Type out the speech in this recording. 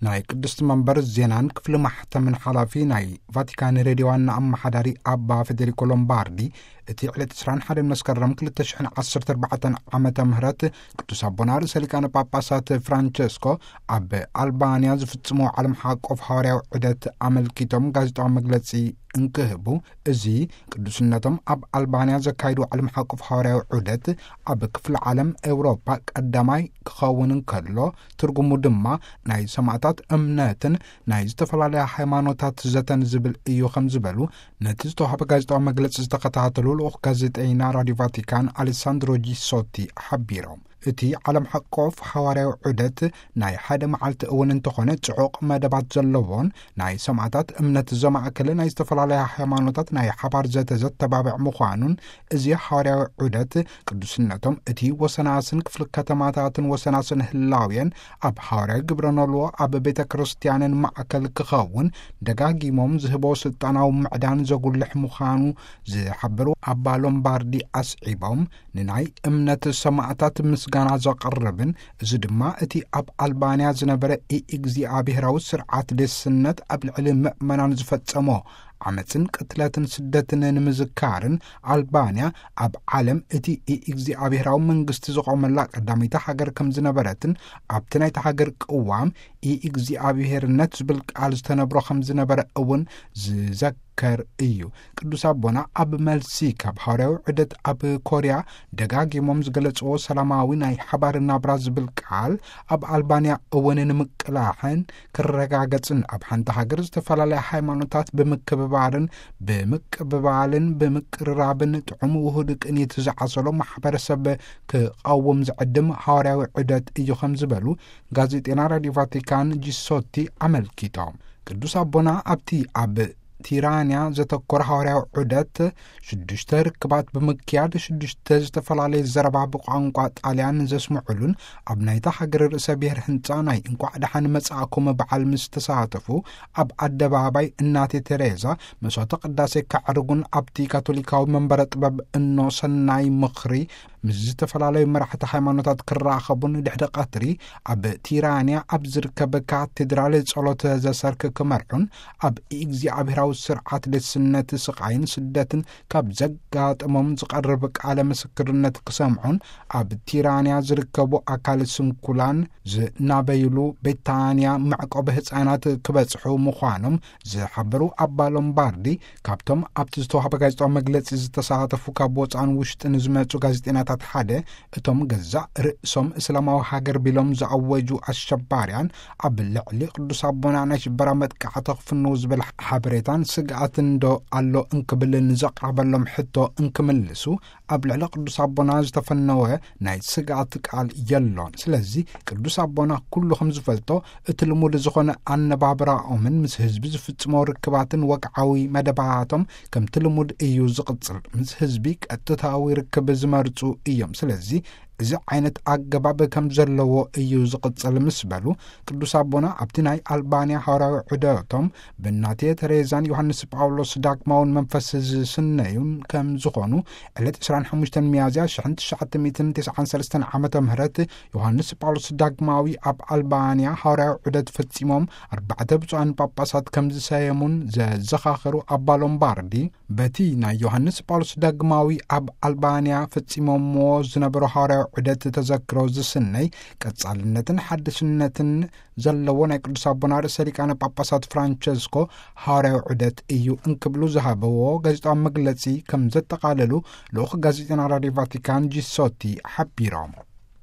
ناي قدست منبر الزينان كفل محتمن حلافي ناي فاتيكان راديوان أما حداري أبا فيدريكو لومباردي اتي على تسران حرم نسكرم كل تشحن 14 عامة مهرات قدس أبونار سليكان باباسات فرانشيسكو أب ألبانيا زفتمو علم حق أوف هاريو عدت عمل كيتم غازتو مجلسي انكهبو ازي قدسنتم أب ألبانيا زكايدو علم حق أوف هاريو عدت أب كفل عالم أوروبا قداماي كخاونن كدلو ترجمو دما ناي سمعتات أمناتن ناي زتفلالي حيمانوتات زتن زبل إيو خمزبلو نتيزتو حب غازتو مجلس استقطعتلو لوخ غازيتينا راديو فاتيكان أليساندرو جيسوتي حبيروم اتي علم حقوف حواريو عدت ناي حدا معلت اون انتخونة تعوق مدبات زلوون ناي سمعتات امنت الزمع كل ناي استفل عليها حيمانوتات ناي حبار زت تبابع مخانون ازي حواريو عدت قدسنتهم اتي وسناسن كفل كتماتات وسناسن هلاوين اب حواريو قبرنولو اب بيتا كريستيانن معكل كخاون دقاقي موم زهبو سلطاناو معدان زقول لحمخانو زحبرو ابا لومباردي اسعيبهم ناي امنت السمعتات مسغانا زقربن زدما اتي اب ألبانيا زنبره እግዚአብሔራዊ ስርዓት ደስነት ኣብ ልዕሊ ምእመናን ዝፈጸሞ ዓመፅን ቅትለትን ስደትን ንምዝካርን ኣልባንያ ኣብ ዓለም እቲ እግዚአብሔራዊ መንግስቲ ዝቆመላ ቀዳሚታ ሃገር ከም ዝነበረትን ኣብቲ ናይቲ ሃገር ቅዋም እግዚአብሔርነት ዝብል ቃል ዝተነብሮ ከም ዝነበረ እውን ዝዘከር እዩ ቅዱስ ኣቦና ኣብ መልሲ ካብ ሐዋርያዊ ዑደት ኣብ ኮርያ ደጋጊሞም ዝገለጽዎ ሰላማዊ ናይ ሓባርና ብራ ዝብል ቃል ኣብ ኣልባንያ እውን ንምቅላሕን ክረጋገጽን ኣብ ሓንቲ ሃገር ዝተፈላለዩ ሃይማኖታት ብምክብባርን ብምቅብባልን ብምቅርራብን ጥዑም ውሁድ ቅንይት ዝዓሰሎ ማሕበረሰብ ክቃወም ዝዕድም ሐዋርያዊ ዑደት እዩ ከም ዝበሉ ጋዜጤና ራዲዮ ቫቲካን ጂሶቲ አመልኪቶም ቅዱስ አቦና ኣብቲ ኣብ ቲራንያ ዘተኮረ ሐዋርያዊ ዑደት 6 ርክባት ብምክያድ 6 ዝተፈላለዩ ዘረባ ብቋንቋ ጣልያን ዘስምዑሉን ኣብ ናይታ ሃገር ርእሰ ብሔር ህንጻ ናይ እንቋዕ ደሓን መጻእኩም በዓል ምስ ተሳተፉ ኣብ ኣደባባይ እናቴ ቴሬዛ መስዋዕተ ቅዳሴ ከዕርጉን ኣብቲ ካቶሊካዊ መንበረ ጥበብ እኖ ሰናይ ምኽሪ ምስ ዝተፈላለዩ መራሕቲ ሃይማኖታት ክራኸቡን ድሕሪ ቀትሪ ኣብ ቲራንያ ኣብ ዝርከብ ካቴድራል ጸሎት ዘሰርክ ክመርሑን ኣብ እግዚአብሔራዊ ስርዓት ደስነት ስቃይን ስደትን ካብ ዘጋጥሞም ዝቀርብ ቃለ ምስክርነት ክሰምዑን ኣብ ቲራንያ ዝርከቡ ኣካል ስንኩላን ዝናበይሉ ቤታንያ ማዕቆብ ህፃናት ክበጽሑ ምዃኖም ዝሓበሩ ኣባ ሎምባርዲ ካብቶም ኣብቲ ዝተዋህበ ጋዜጣዊ መግለጺ ዝተሳተፉ ካብ ወፃን ውሽጥን ዝመጹ ጋዜጠኛታት ሓደ እቶም ገዛእ ርእሶም እስላማዊ ሃገር ቢሎም ዝኣወጁ ኣሸባርያን ኣብ ልዕሊ ቅዱስ ኣቦና ናይ ሽበራ መጥቃዕቲ ክፍንው ዝብል ሓበሬታን ስግኣትን ዶ ኣሎ እንክብልን ዘቕረበሎም ሕቶ እንክምልሱ ኣብ ልዕሊ ቅዱስ ኣቦና ዝተፈነወ ናይ ስግኣት ቃል የሎን ስለዚ ቅዱስ ኣቦና ኩሉ ከም ዝፈልጦ እቲ ልሙድ ዝኾነ ኣነባብራኦምን ምስ ህዝቢ ዝፍጽሞ ርክባትን ወግዓዊ መደባቶም ከምቲ ልሙድ እዩ ዝቕጽል ምስ ህዝቢ ቀጥታዊ ርክብ ዝመርጹ እዮም ስለዚ እዚ ዓይነት ኣገባብ ከም ዘለዎ እዩ ዝቕጽል ምስ በሉ ቅዱስ ኣቦና ኣብቲ ናይ ኣልባንያ ሐዋርያዊ ዑደቶም ብናቴ ተሬዛን ዮሐንስ ጳውሎስ ዳግማውን መንፈስ ዝስነዩን ከም ዝኾኑ ዕለት 25 ሚያዝያ 1993 ዓመተ ምህረት ዮሐንስ ጳውሎስ ዳግማዊ ኣብ ኣልባንያ ሐዋርያዊ ዑደት ፈጺሞም 4 ብፁዓን ጳጳሳት ከም ዝሰየሙን ዘዘኻኽሩ ኣባ ሎምባርዲ በቲ ናይ ዮሐንስ ጳውሎስ ዳግማዊ ኣብ ኣልባንያ ፈጺሞምዎ ዝነበሩ ሐዋርያዊ ዑደት ተዘክሮ ዝስነይ ቀጻልነትን ሓድስነትን ዘለዎ ናይ ቅዱስ ኣቦና ርእሰ ሊቃነ ጳጳሳት ፍራንቸስኮ ሐዋርያዊ ዑደት እዩ እንክብሉ ዝሃበዎ ጋዜጣዊ መግለጺ ከም ዘጠቃለሉ ልኡኽ ጋዜጠኛ ራድዮ ቫቲካን ጂሶቲ ሓቢሮም